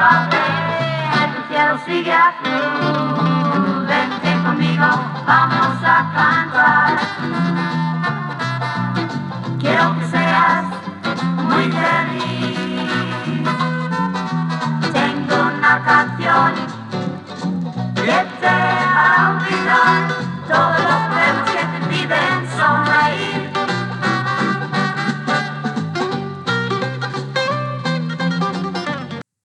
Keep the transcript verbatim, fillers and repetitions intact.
suave, el cielo sigue azul. Vente conmigo, vamos a cantar. Quiero